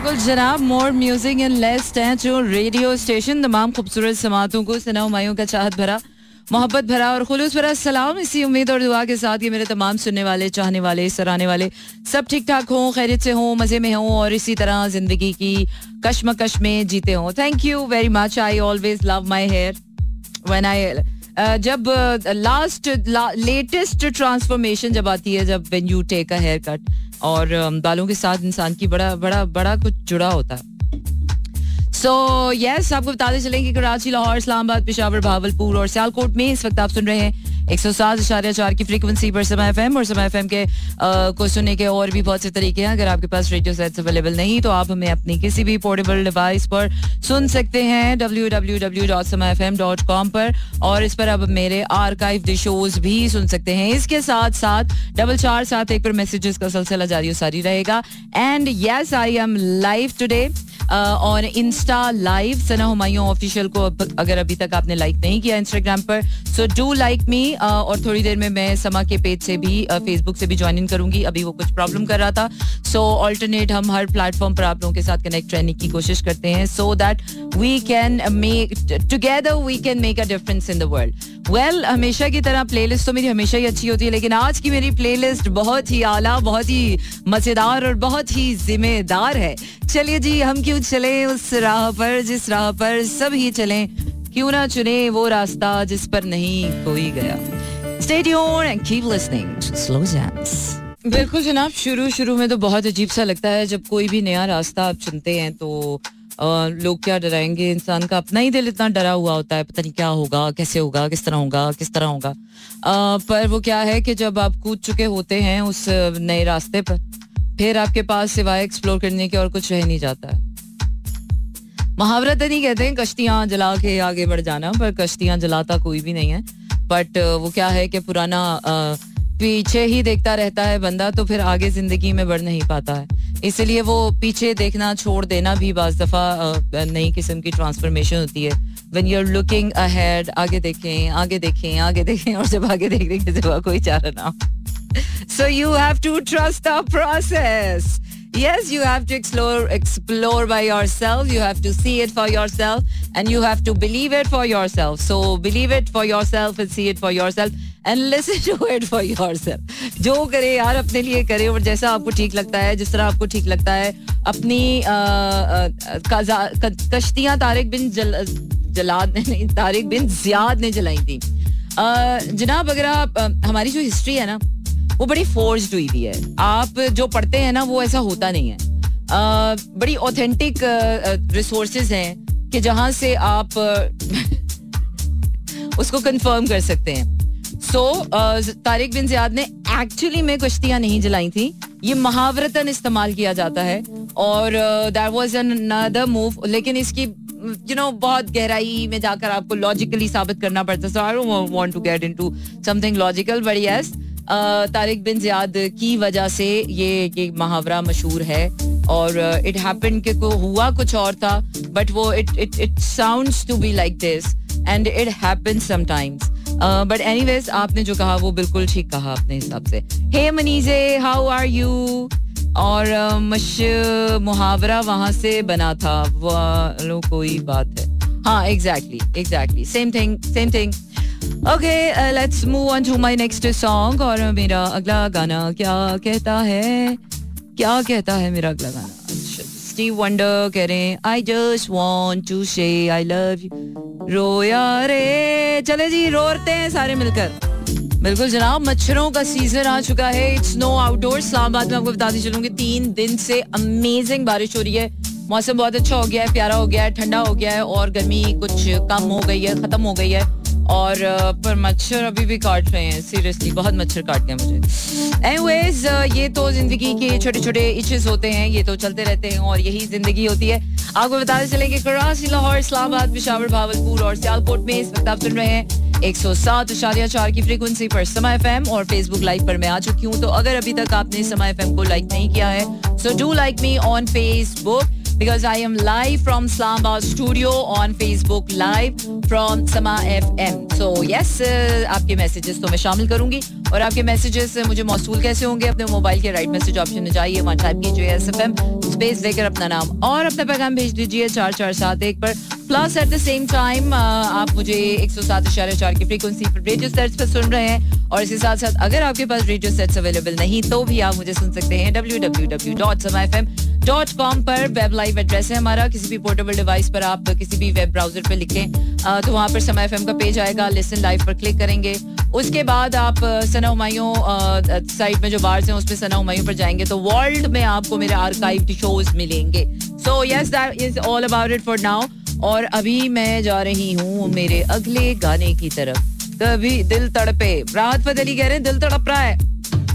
बिल्कुल जनाब, more music and less टैचो रेडियो स्टेशन तमाम खूबसूरत समातों को सना हुमायूं का चाहत भरा, मोहब्बत भरा और खुलूस भरा सलाम। इसी उम्मीद और दुआ के साथ ये मेरे तमाम सुनने वाले, चाहने वाले, सराहने वाले सब ठीक ठाक हों, खैरियत से हों, मजे में हों और इसी तरह जिंदगी की कश्मकश में जीते हों। Thank you very much. I always love my hair when I जब लेटेस्ट ट्रांसफॉर्मेशन जब आती है, जब when you take a haircut, और बालों के साथ इंसान की बड़ा बड़ा बड़ा कुछ जुड़ा होता है। सो यस, आपको बताते चलें कि कराची, लाहौर, इस्लामाबाद, पेशावर, भावलपुर और सियालकोट में इस वक्त आप सुन रहे हैं 107.4 की फ्रीक्वेंसी पर समा एफएम। और समा एफएम के को सुनने के और भी बहुत से तरीके हैं। अगर आपके पास रेडियो सेट्स अवेलेबल नहीं तो आप हमें अपनी किसी भी पोर्टेबल डिवाइस पर सुन सकते हैं www.samafm.com पर, और इस पर आप मेरे आर्काइव शोज भी सुन सकते हैं। इसके साथ साथ 4471 पर मैसेजेस का सिलसिला जारी सारी रहेगा। And yes, I am live today on Insta live, Sana Humayun official को अगर अभी तक आपने लाइक नहीं किया इंस्टाग्राम पर, सो डू लाइक मी। और थोड़ी देर में मैं समा के पेज से भी, फेसबुक से भी ज्वाइन इन करूंगी। अभी वो कुछ प्रॉब्लम कर रहा था, सो ऑल्टरनेट हम हर प्लेटफॉर्म पर आप लोगों के साथ कनेक्ट रहने की कोशिश करते हैं, so that we can make together, we can make a difference in the world. Well, हमेशा की तरह प्लेलिस्ट तो मेरी हमेशा ही अच्छी होती है, लेकिन आज की मेरी प्लेलिस्ट बहुत ही आला, बहुत ही मजेदार और बहुत ही जिम्मेदार है। चलिए जी, हम क्यों चले उस राह पर जिस राह पर सब ही चलें, क्यों ना चुने वो रास्ता जिस पर नहीं कोई गया। Stay tuned and keep listening to Slow Jams. बिल्कुल जनाब, शुरू में तो बहुत अजीब सा लगता है जब कोई भी नया रास्ता आप चुनते हैं, तो लोग क्या डराएंगे, इंसान का अपना ही दिल इतना डरा हुआ होता है, पता नहीं क्या होगा, कैसे होगा, किस तरह होगा, किस तरह होगा। पर वो क्या है कि जब आप कूद चुके होते हैं उस नए रास्ते पर, फिर आपके पास सिवाय एक्सप्लोर करने के और कुछ रह नहीं जाता है। मुहावरा तो नहीं कहते हैं कश्तियां जला के आगे बढ़ जाना, पर कश्तियां जलाता कोई भी नहीं है। बट वो क्या है कि पुराना पीछे ही देखता रहता है बंदा, तो फिर आगे जिंदगी में बढ़ नहीं पाता है। इसलिए वो पीछे देखना छोड़ देना भी बाज दफा नई किस्म की ट्रांसफॉर्मेशन होती है। When you're looking ahead, आगे देखें, आगे देखें, आगे देखें, और जब आगे देखने के सिवा कोई चारा ना हो। So you have to trust the process. Yes, you have to explore by yourself. You have to see it for yourself, and you have to believe it for yourself. So believe it for yourself and see it for yourself and listen to it for yourself. जो करे यार अपने लिए करे, और जैसा आपको ठीक लगता है, जिस तरह आपको ठीक लगता है। अपनी कश्तियां तारिक बिन जियाद ने जलाई थी। जनाब, अगर आप हमारी जो हिस्ट्री है ना, वो बड़ी फोर्स्ड हुई है। आप जो पढ़ते हैं ना, वो ऐसा होता नहीं है। बड़ी ऑथेंटिक रिसोर्सेज हैं कि जहां से आप उसको कंफर्म कर सकते हैं। तारिक बिन जियाद ने एक्चुअली में कश्तियां नहीं जलाई थी, ये मुहावरतन इस्तेमाल किया जाता है, और दैट वाज अनदर मूव। लेकिन इसकी बहुत गहराई में जाकर आपको लॉजिकली साबित करना पड़ता है। So I don't want to get into something logical, but yes, Tariq bin Ziyad की वजह से ये मुहावरा मशहूर है। और इट हैपेंड कि को हुआ कुछ और था, बट वो it sounds to be like this and it happens sometimes. But anyways, आपने जो कहा वो बिल्कुल ठीक कहा अपने हिसाब से। हे मनीजे, हाउ आर यू? और मुहावरा वहां से बना था, वो कोई बात है। हाँ, exactly same thing. Okay, let's move on to my next song. और मेरा अगला गाना क्या कहता है मेरा अगला गाना? स्टीव वंडर कह रहे हैं I just want to say I love you. रोया रे, चले जी रोते हैं सारे मिलकर। बिल्कुल जनाब, मच्छरों का सीजन आ चुका है। It's snow outdoor. इस्लामाबाद में आपको बताती चलूंगी 3 दिन से अमेजिंग बारिश हो रही है। मौसम बहुत अच्छा हो गया है, प्यारा हो गया है, ठंडा हो गया है, और गर्मी कुछ कम हो गई है, खत्म हो गई है। और पर मच्छर अभी भी काट रहे हैं, सीरियसली बहुत मच्छर काटते हैं मुझे। एनीवेज, ये तो जिंदगी के छोटे छोटे इचेस होते हैं, ये तो चलते रहते हैं और यही जिंदगी होती है। आपको बताते चले कि कराची, लाहौर, इस्लामाबाद, पेशावर, भावलपुर और सियालकोट में इस वक्त आप सुन रहे हैं 107.4 की फ्रीक्वेंसी पर समा एफएम, और फेसबुक लाइव पर मैं आ चुकी हूँ। तो अगर अभी तक आपने समा एफएम को लाइक नहीं किया है, so do like me on Facebook, because I am live from Islamabad studio on Facebook live from Sama FM. So yes, आपके मैसेजेस तो मैं शामिल करूंगी, और आपके मैसेजेस मुझे मौसूल कैसे होंगे? अपने मोबाइल के राइट मैसेज ऑप्शन में जाइए, वहाँ टाइप कीजिए SFM स्पेस देकर अपना नाम और अपना पैगाम भेज दीजिए 4471 पर। Plus at the same time आप मुझे 107.4 की फ्रीक्वेंसी पर रेडियो सेट्स पर सुन रहे हैं, और इसके साथ साथ अगर आपके पास रेडियो सेट्स अवेलेबल नहीं तो भी आप मुझे सुन सकते हैं www.samafm.com पर। वेब लाइव एड्रेस है हमारा। किसी भी पोर्टेबल डिवाइस पर आप किसी भी वेब ब्राउजर पर लिखें तो वहां पर समा FM का पेज आएगा, लिसन लाइव पर क्लिक करेंगे। उसके बाद आप सना हुमायूं साइट में जो बार्स हैं उसमें सना हुमायूं पर जाएंगे तो वर्ल्ड में आपको मेरे आर्काइव्ड शोज मिलेंगे। So yes, that is all about it for now. और अभी मैं जा रही हूँ मेरे अगले गाने की तरफ। कभी दिल तड़पे, राहत फतेह अली कह रहे हैं दिल तड़प रहा है।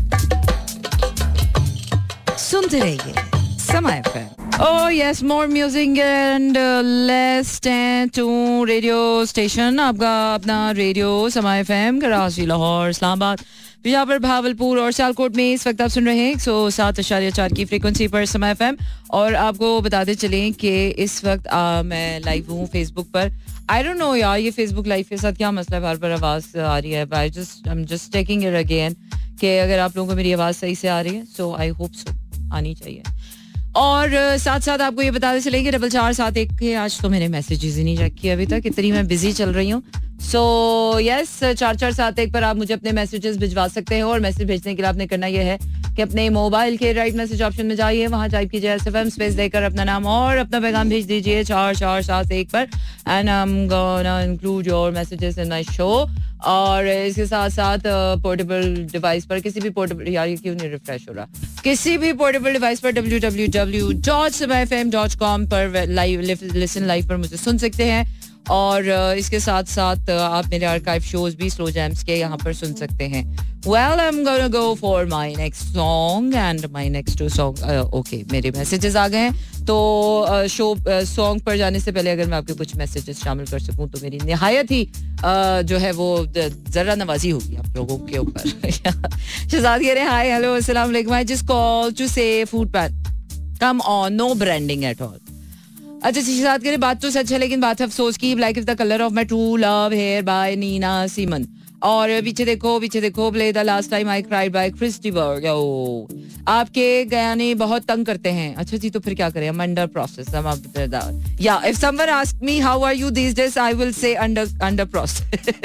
सुनते रहिए समा FM। Oh yes, more music and less to radio station। आपका अपना रेडियो समा FM, कराची, लाहौर, इस्लामाबाद, बीजापुर, भावलपुर और सियालकोट में इस वक्त आप सुन रहे हैं 107.4 की फ्रीक्वेंसी पर समा FM। और आपको बताते चलें कि इस वक्त मैं लाइव हूँ फेसबुक पर। आई डोंट नो यार, ये फेसबुक लाइव के साथ क्या मसला है, बार बार आवाज आ रही है। I am just taking it again कि अगर आप लोगों को मेरी आवाज सही से आ रही है, सो आई होप सो आनी चाहिए। और साथ साथ आपको ये बताते चलेंगे 4471 के आज तो मैंने मैसेजेस ही नहीं चेक किए अभी तक, इतनी मैं बिजी चल रही हूँ। सो यस, 4471 पर आप मुझे अपने मैसेजेस भिजवा सकते हैं, और मैसेज भेजने के लिए आपने करना यह है कि अपने मोबाइल के राइट मैसेज ऑप्शन में जाइए, वहां टाइप कीजिए SFM स्पेस देकर अपना नाम और अपना पैगाम भेज दीजिए 4471 पर। And I am gonna include your messages in my show. और इसके साथ साथ पोर्टेबल डिवाइस पर, किसी भी पोर्टेबल, यार ये क्यों नहीं रिफ्रेश हो रहा, किसी भी पोर्टेबल डिवाइस पर www.samafm.com पर लाइव लिसन लाइव पर मुझे सुन सकते हैं। और इसके साथ साथ आप मेरे आर्काइव शोज भी स्लो जैम्स के यहाँ पर सुन सकते हैं। Well, I'm gonna go for my next song and my next two song. Okay, मेरे मैसेजेस आ गए हैं तो सॉन्ग पर जाने से पहले अगर मैं आपके कुछ मैसेजेस शामिल कर सकूं तो मेरी निहायत ही जो है वो जरा नवाजी होगी आप लोगों के ऊपर। शहजाद कह रहे हैं हाय हेलो अस्सलाम वालेकुम, I just call to say food pan come on, no branding at all. अच्छा शहजाद कह रहे बात तो सच है लेकिन बात अफसोस की, like if the colour of my true love hair by Nina Simone. और पीछे देखो play the last time I cried by Christy Berg. आपके गाने बहुत तंग करते हैं। अच्छा जी, तो फिर क्या करें, हम अंडर प्रोसेस। या if someone ask me how are you these days I will say under process.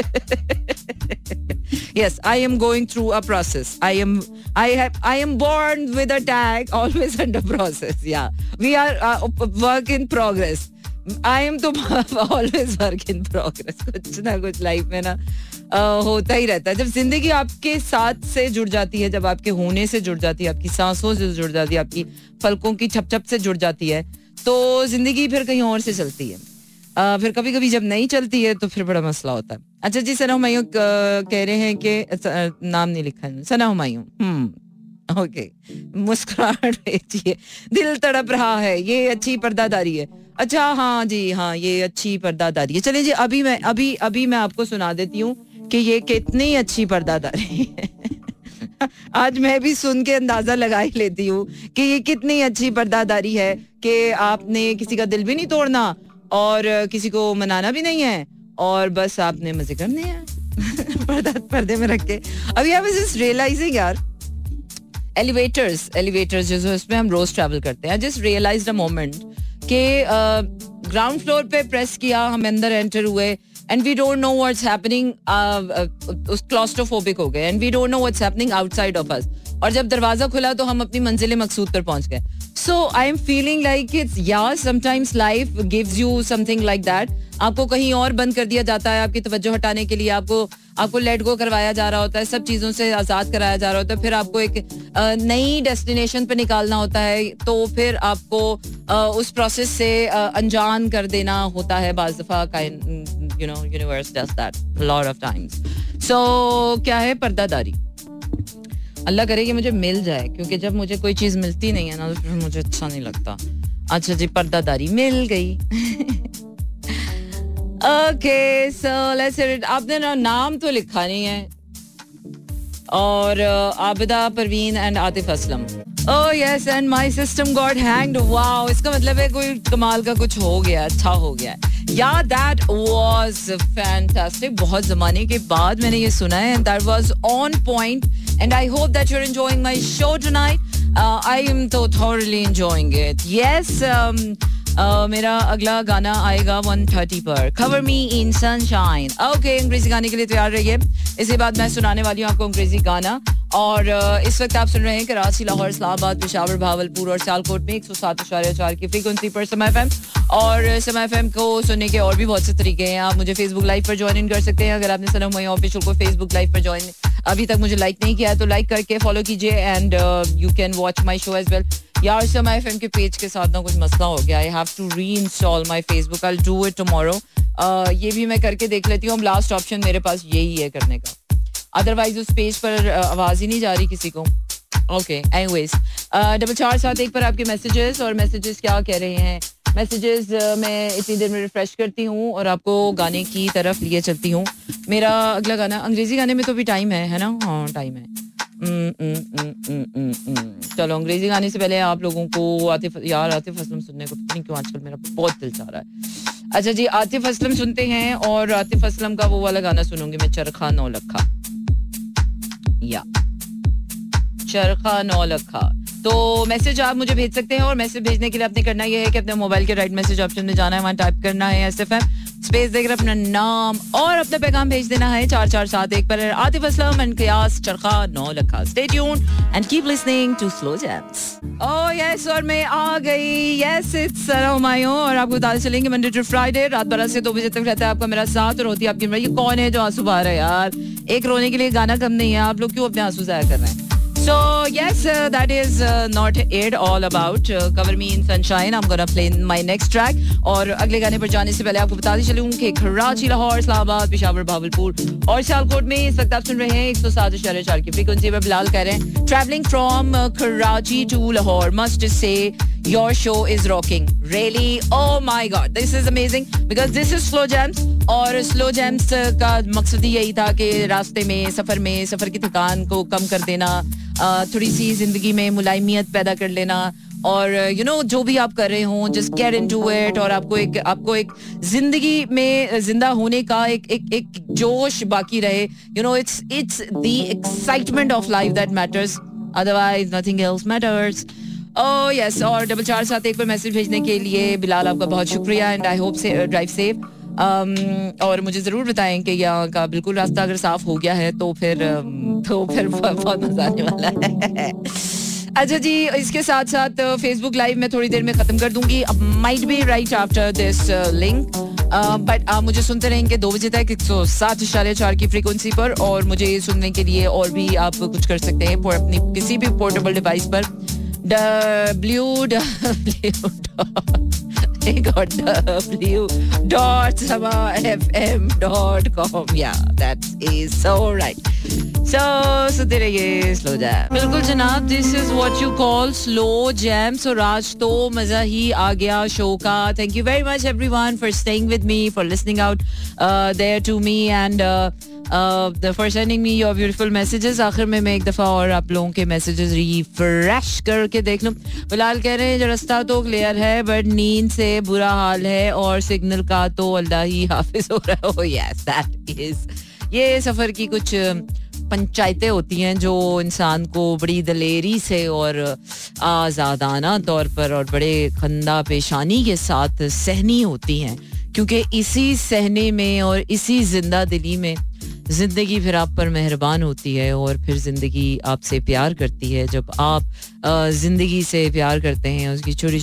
Yes, I am going through a process. I am born with a tag, always under process. Yeah, we are work in progress. I am तो always work in progress. कुछ ना कुछ life में ना होता ही रहता है। जब जिंदगी आपके साथ से जुड़ जाती है, जब आपके होने से जुड़ जाती है, आपकी सांसों से जुड़ जाती है, आपकी पलकों की छप छप से जुड़ जाती है, तो जिंदगी फिर कहीं और से चलती है। फिर कभी कभी जब नहीं चलती है तो फिर बड़ा मसला होता है। अच्छा जी, सना हुमायूं कह रहे हैं कि नाम नहीं लिखा है, सना हुमायूं। ओके, मुस्कुराहट भेजिए, दिल तड़प रहा है, ये अच्छी पर्दादारी है। अच्छा हाँ जी हाँ, ये अच्छी पर्दादारी है। चलिए जी, अभी मैं आपको सुना देती हूँ कि ये कितनी अच्छी पर्दादारी है। आज मैं भी सुन के अंदाजा लगा ही लेती हूँ कि ये कितनी अच्छी पर्दादारी है कि आपने किसी का दिल भी नहीं तोड़ना और किसी को मनाना भी नहीं है, और बस आपने मजे करने हैं पर्दे में रख के। अभी आई वाज जस्ट रियलाइजिंग यार, एलिवेटर्स जो इसमें हम रोज ट्रैवल करते हैं, जस्ट रियलाइज्ड अ मोमेंट कि ग्राउंड फ्लोर पे प्रेस किया, हम अंदर एंटर हुए and we don't know what's happening, उस क्लॉस्ट्रोफोबिक हो गए and we don't know what's happening outside of us, और जब दरवाजा खुला तो हम अपनी मंजिल मकसूद पर पहुंच गए। So I am feeling like it's sometimes life gives you something like that. आपको कहीं और बंद कर दिया जाता है, आपकी तवज्जो हटाने के लिए आपको लेट गो करवाया जा रहा होता है, सब चीजों से आजाद कराया जा रहा होता है, फिर आपको एक नई डेस्टिनेशन पे निकालना होता है, तो फिर आपको उस प्रोसेस से अनजान कर देना होता है बाज़ दफा। Universe does that lot of times. So क्या है पर्दादारी, अल्लाह करे कि मुझे मिल जाए, क्योंकि जब मुझे कोई चीज मिलती नहीं है ना तो फिर मुझे अच्छा नहीं लगता। अच्छा जी, पर्दादारी मिल गई। Okay so let's hear it. आपने ना नाम तो लिखा नहीं है, और Abida Parveen and Atif Aslam. Oh yes, and my system got hanged. Wow, इसका मतलब है कोई कमाल का कुछ हो गया, अच्छा हो गया. Yeah, that was fantastic. बहुत ज़माने के बाद मैंने ये सुना है, and that was on point. And I hope that you're enjoying my show tonight. I am so thoroughly enjoying it. Yes, मेरा अगला गाना आएगा 1:30 पर. Cover me in sunshine. Okay, अंग्रेजी गाने के लिए तैयार रहिए. इसके बाद मैं सुनाने वाली हूँ आपको अंग्रेजी गाना. और इस वक्त आप सुन रहे हैं कराची, लाहौर, इस्लामाबाद, पेशावर, भावलपुर और सियालकोट में 107.4 की फ्रीक्वेंसी पर समय एफएम. और समय एफएम को सुनने के और भी बहुत से तरीके हैं. आप मुझे फेसबुक लाइव पर ज्वाइन इन कर सकते हैं. अगर आपने सनम मई ऑफिशियल को फेसबुक लाइव पर ज्वाइन अभी तक मुझे लाइक नहीं किया है तो लाइक करके फॉलो कीजिए. And you can watch my show as well. यार समय एफएम के पेज के साथ ना कुछ मसला हो गया. I have to reinstall my Facebook. I do it tomorrow. ये भी मैं करके देख लेती हूँ. लास्ट ऑप्शन मेरे पास यही है करने का. अदरवाइज उस पेज पर आवाज ही नहीं जा रही किसी को. ओके, एनीवेज 4471 पर आपके मैसेजेस. और मैसेजेस क्या कह रहे हैं? मैसेजेस मैं इतनी देर में रिफ्रेश करती हूँ और आपको गाने की तरफ लिए चलती हूँ. मेरा अगला गाना अंग्रेजी गाने में तो भी टाइम है ना? हाँ टाइम है. चलो अंग्रेजी गाने से पहले आप लोगों को आतिफ असलम सुनने को नहीं क्यों आजकल मेरा बहुत दिल चाह रहा है. अच्छा जी, आतिफ असलम सुनते हैं. और आतिफ असलम का वो वाला गाना सुनूंगी मैं, चरखा नौलखा. या चरखा नौलखा. तो मैसेज आप मुझे भेज सकते हैं. और मैसेज भेजने के लिए आपने करना यह है कि अपने मोबाइल के राइट मैसेज ऑप्शन में जाना है, वहां टाइप करना है SFM स्पेस देकर अपना नाम और अपना पैगाम भेज देना है 4471 पर. आतिफ असलम एंड कियास, चरखा नौलखा. Stay tuned and keep listening to slow jams. Oh yes, और मैं आ गई. Yes, it's Humayun. और आपको बता चलेंगे मंडे टू फ्राइडे रात 12 से 2 बजे तक रहता है आपका मेरा साथ. और होती है आपकी. ये कौन है जो आंसू बहा रहा है यार? एक रोने के लिए गाना कम नहीं है. आप लोग क्यों अपने आंसू जाया कर रहे हैं? So yes, that is not it all about Cover Me in Sunshine. I'm gonna play my next track. और अगले गाने पर जाने से पहले आपको बताती चलूं कि कराची, लाहौर, इस्लामाबाद, पेशावर, भावलपुर और सियालकोट में इस वक्त आप सुन रहे हैं 107.4 की फ्रीक्वेंसी पर. बिलाल कह रहे हैं traveling from Karachi to Lahore, must say your show is rocking. Really? Oh my God, this is amazing because this is Slow Jams. और Slow Jams का मकसद यही था कि रास्ते में सफर की थकान को कम कर देना, थोड़ी सी जिंदगी में मुलायमियत पैदा कर लेना. और यू नो जो भी आप कर रहे हो जस्ट गेट इनटू इट. और आपको एक जिंदगी में जिंदा होने का एक जोश बाकी रहे. You know it's the excitement of life that matters, otherwise nothing else matters. Oh yes. और 4471 पर मैसेज भेजने के लिए बिलाल आपका बहुत शुक्रिया. And I hope say drive safe. और मुझे जरूर बताएं कि यहाँ का बिल्कुल रास्ता अगर साफ हो गया है तो फिर बहुत मजा आने वाला है. अच्छा जी, इसके साथ साथ फेसबुक लाइव में थोड़ी देर में खत्म कर दूंगी. Might be right after this link. But आप मुझे सुनते रहेंगे 2 बजे तक 107.4 की फ्रीक्वेंसी पर. और मुझे सुनने के लिए और भी आप कुछ कर सकते हैं अपनी किसी भी पोर्टेबल डिवाइस पर. www.samafm.com. Yeah, that is so right. So सुनते रहिए स्लो जैम. बिल्कुल जनाब, this is what you call slow jam. So आज तो मजा ही आ गया शो का. Thank you very much everyone for staying with me, for listening out there to me and for sending me your beautiful messages. आखिर में मैं एक दफा और आप लोगों के मैसेजेस रिफ्रेश करके देख लूं. फिलहाल कह रहे हैं जो रास्ता तो क्लियर है बट नींद से बुरा हाल है और सिग्नल का तो अल्लाह ही हाफिज हो रहा है. Yes, that is. ये सफर की कुछ पंचायतें होती हैं जो इंसान को बड़ी दलेरी से और आजादाना तौर पर और बड़े खंदा पेशानी के साथ सहनी होती हैं. क्योंकि इसी सहने में और इसी जिंदा दिली में जिंदगी फिर आप पर मेहरबान होती है और फिर जिंदगी आपसे प्यार करती है. जब आप जिंदगी से प्यार करते हैं, उसकी छोटी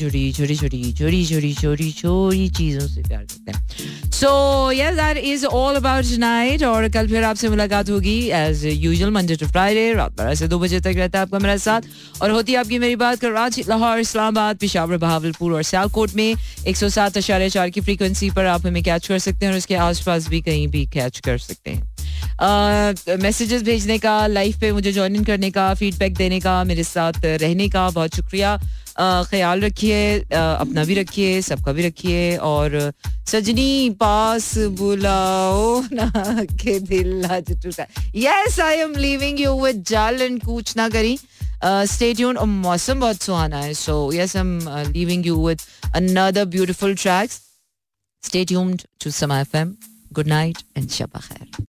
छोटी चीजों से प्यार करते हैं. So yes, that is all about tonight. और कल फिर आपसे मुलाकात होगी as usual Monday to Friday रात 12 से 2 बजे तक रहता है आपका मेरा साथ. और होती है आपकी मेरी बात कराची, लाहौर, इस्लामाबाद, पेशावर, भावलपुर और सियालकोट में 107.4 की फ्रीक्वेंसी पर आप हमें कैच कर सकते हैं. और उसके आसपास भी कहीं भी कैच कर सकते हैं. मैसेजेस भेजने का, लाइव पे मुझे ज्वाइन इन करने का, फीडबैक देने का, मेरे साथ रहने का बहुत शुक्रिया. ख्याल रखिए, अपना भी रखिए, सबका भी रखिए. और सजनी पास बुलाओ ना के दिल आज टूटा. Yes, I am leaving you with Jal and कूच ना करी. Stay tuned. और मौसम बहुत सुहाना है. So yes, I'm leaving you with another beautiful tracks. Stay tuned to Sama FM. Good night and Shabba Khair.